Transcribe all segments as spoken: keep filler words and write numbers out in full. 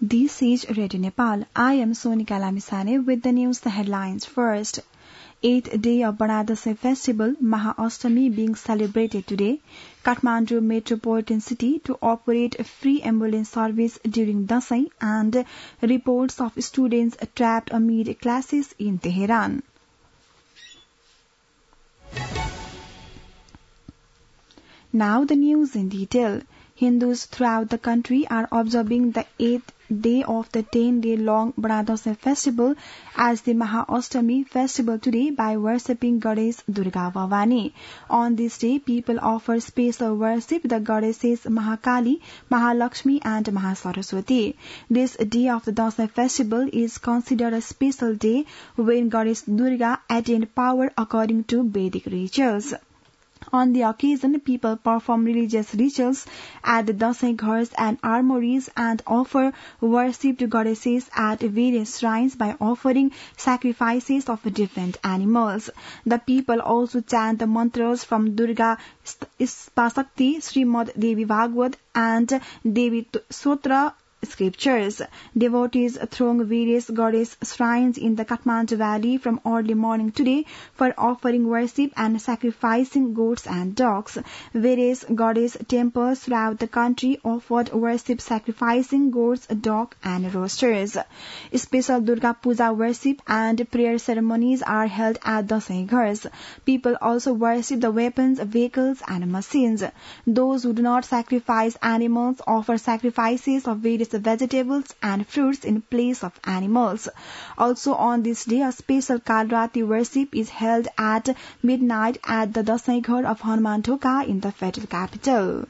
This is Radio Nepal. I am Sonika Lamisane with the news, the headlines first. Eighth day of Bana Dasai festival, Maha Ashtami being celebrated today. Kathmandu metropolitan city to operate a free ambulance service during Dasai and reports of students trapped amid clashes in Tehran. Now the news in detail. Hindus throughout the country are observing the eighth day of the ten-day-long Bana Dasai festival as the Maha Ashtami festival today by worshipping Goddess Durga Bhavani. On this day, people offer special worship to the goddesses Mahakali, Mahalakshmi and Mahasaraswati. This day of the Dasai festival is considered a special day when Goddess Durga attained power according to Vedic rituals. On the occasion, people perform religious rituals at the Dasai ghars and armories and offer worship to goddesses at various shrines by offering sacrifices of different animals. The people also chant the mantras from Durga Spasakti, Srimad Devi Bhagavad and Devi Sutra scriptures. Devotees throng various goddess shrines in the Kathmandu Valley from early morning today for offering worship and sacrificing goats and dogs. Various goddess temples throughout the country offered worship sacrificing goats, dogs and roosters. Special Durga Puja worship and prayer ceremonies are held at the Dasai ghars. People also worship the weapons, vehicles and machines. Those who do not sacrifice animals offer sacrifices of various vegetables and fruits in place of animals. Also on this day, a special Kalrati worship is held at midnight at the Dasai Ghar of Hanuman Thoka in the federal capital.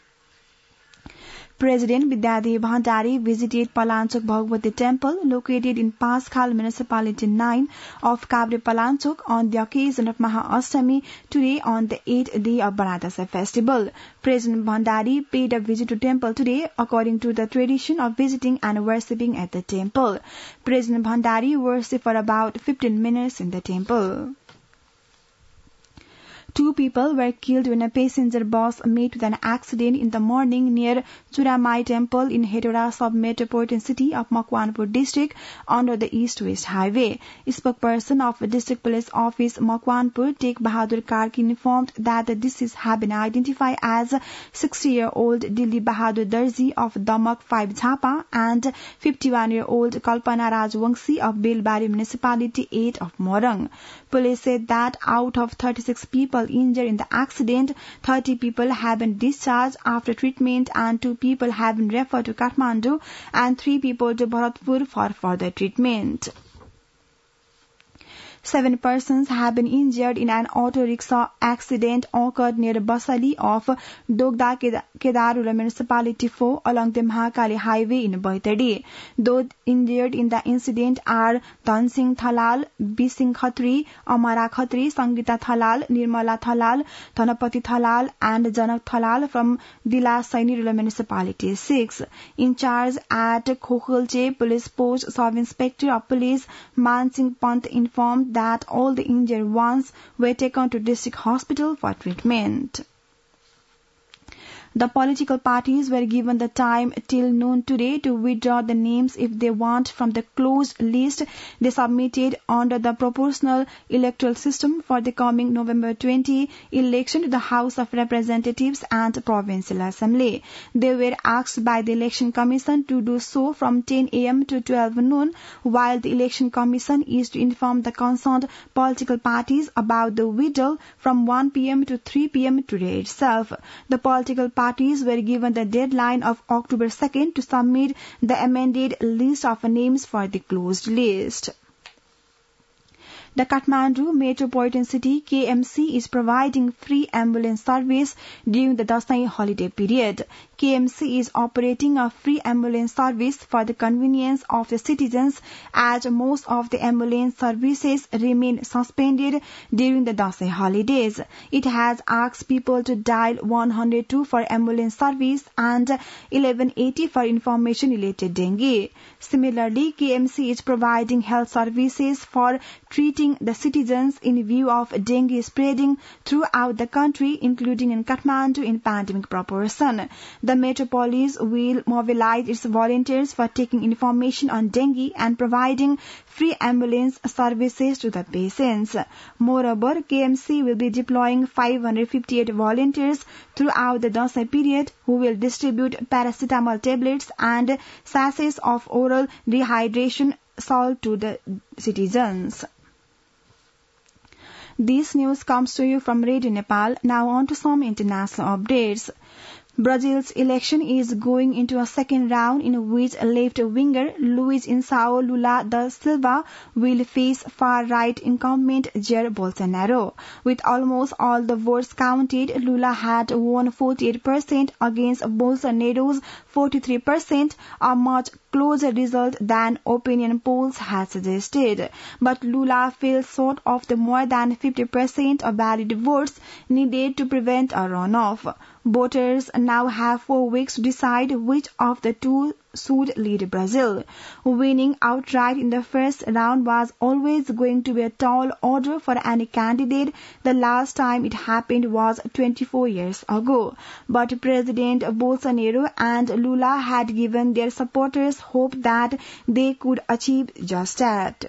President Vidyadevi Bhandari visited Palanchok Bhagwati Temple located in Paskhal Municipality nine of Kabre Palanchok on the occasion of Maha Ashtami today on the eighth day of Bana Dasai festival. President Bhandari paid a visit to temple today according to the tradition of visiting and worshipping at the temple. President Bhandari worshipped for about fifteen minutes in the temple. Two people were killed when a passenger bus met with an accident in the morning near Churamai Temple in Hetauda sub-metropolitan city of Makwanpur district under the East-West Highway. Spokesperson of District Police Office Makwanpur, Tek Bahadur Karki, informed that the deceased have been identified as sixty-year-old Dilli Bahadur Darji of Damak five Jhapa and fifty-one-year-old Kalpana Rajwangsi of Belbari Municipality eight of Morang. Police said that out of thirty-six people injured in the accident, thirty people have been discharged after treatment and two people have been referred to Kathmandu and three people to Bharatpur for further treatment. Seven persons have been injured in an auto rickshaw accident occurred near Basali of Dogda Kedarula Municipality four along the Mahakali Highway in Baitadi. Those injured in the incident are Dhan Singh Thalal, B. Singh Khatri, Amara Khatri, Sangeeta Thalal, Nirmala Thalal, Dhanapati Thalal and Janak Thalal from Dila Saini Rural Municipality six. In charge at Khokhalche Police Post, Sub-Inspector of Police Man Singh Pant informed that all the injured ones were taken to district hospital for treatment. The political parties were given the time till noon today to withdraw the names if they want from the closed list they submitted under the proportional electoral system for the coming November twentieth election to the House of Representatives and Provincial Assembly. They were asked by the Election Commission to do so from ten a m to twelve noon, while the Election Commission is to inform the concerned political parties about the withdrawal from one p m to three p m today itself. The political parties Parties were given the deadline of October second to submit the amended list of names for the closed list. The Kathmandu Metropolitan City K M C is providing free ambulance service during the Dasai holiday period. K M C is operating a free ambulance service for the convenience of the citizens as most of the ambulance services remain suspended during the Dasai holidays. It has asked people to dial one hundred two for ambulance service and eleven eighty for information related dengue. Similarly, K M C is providing health services for treating the citizens in view of dengue spreading throughout the country, including in Kathmandu in pandemic proportion. The metropolis will mobilize its volunteers for taking information on dengue and providing free ambulance services to the patients. Moreover, K M C will be deploying five hundred fifty-eight volunteers throughout the Dasai period who will distribute paracetamol tablets and sachets of oral rehydration salt to the citizens. This news comes to you from Radio Nepal. Now on to some international updates. Brazil's election is going into a second round in which left-winger Luiz Inacio Lula da Silva will face far-right incumbent Jair Bolsonaro. With almost all the votes counted, Lula had won forty-eight percent against Bolsonaro's forty-three percent, a much closer result than opinion polls had suggested. But Lula fell short of the more than fifty percent of valid votes needed to prevent a runoff. Voters now have four weeks to decide which of the two should lead Brazil. Winning outright in the first round was always going to be a tall order for any candidate. The last time it happened was twenty-four years ago. But President Bolsonaro and Lula had given their supporters hope that they could achieve just that.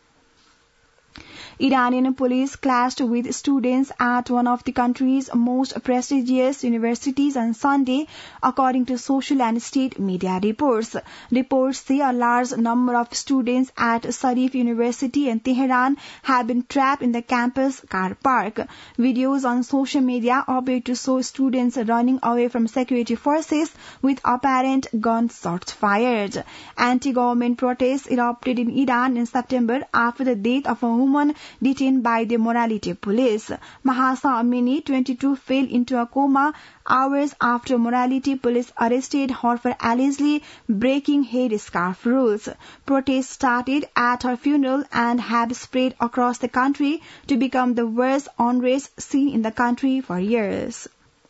Iranian police clashed with students at one of the country's most prestigious universities on Sunday, according to social and state media reports. Reports say a large number of students at Sharif University in Tehran have been trapped in the campus car park. Videos on social media appear to show students running away from security forces with apparent gunshots fired. Anti-government protests erupted in Iran in September after the death of a woman detained by the morality police. Mahsa Amini, twenty-two, fell into a coma hours after morality police arrested her for allegedly breaking headscarf rules. Protests started at her funeral and have spread across the country to become the worst unrest seen in the country for years.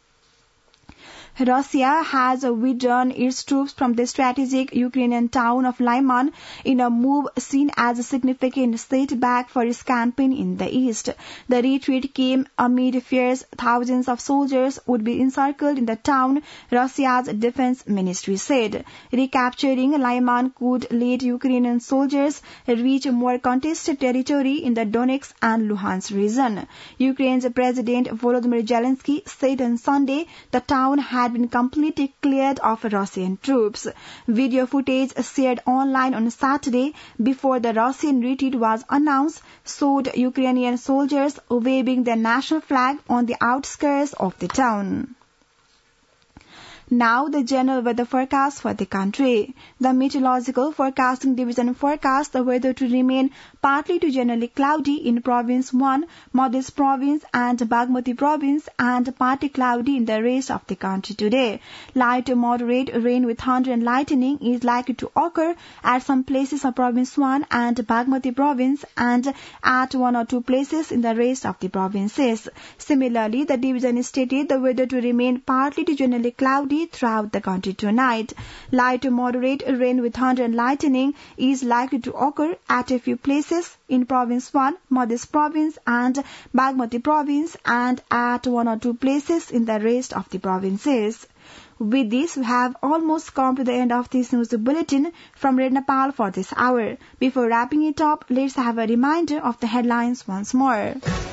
Russia has withdrawn its troops from the strategic Ukrainian town of Lyman in a move seen as a significant setback for its campaign in the east. The retreat came amid fears thousands of soldiers would be encircled in the town, Russia's defense ministry said. Recapturing Lyman could let Ukrainian soldiers reach more contested territory in the Donetsk and Luhansk region. Ukraine's President Volodymyr Zelensky said on Sunday the town had had been completely cleared of Russian troops. Video footage shared online on Saturday before the Russian retreat was announced showed Ukrainian soldiers waving their national flag on the outskirts of the town. Now the general weather forecast for the country. The Meteorological Forecasting Division forecasts the weather to remain partly to generally cloudy in Province one, Madhya Province and Bagmati Province, and partly cloudy in the rest of the country today. Light to moderate rain with thunder and lightning is likely to occur at some places of Province one and Bagmati Province and at one or two places in the rest of the provinces. Similarly, the division stated the weather to remain partly to generally cloudy throughout the country tonight. Light to moderate rain with thunder and lightning is likely to occur at a few places in Province one, Madhya Province and Bagmati Province, and at one or two places in the rest of the provinces. With this, we have almost come to the end of this news bulletin from Red Nepal for this hour. Before wrapping it up, let's have a reminder of the headlines once more.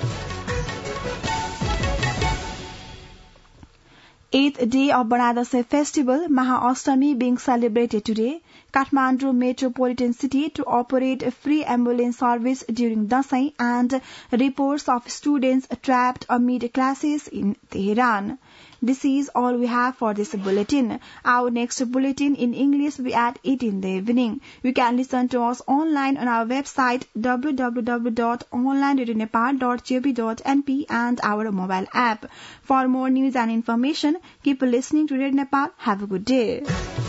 Eighth day of Banadase Festival, Maha-Ashtami being celebrated today. Kathmandu metropolitan city to operate a free ambulance service during Dasai, and reports of students trapped amid clashes in Tehran. This is all we have for this bulletin. Our next bulletin in English will be at eight in the evening. You can listen to us online on our website w w w dot online radio nepal dot g o v dot n p and our mobile app. For more news and information, keep listening to Radio Nepal. Have a good day.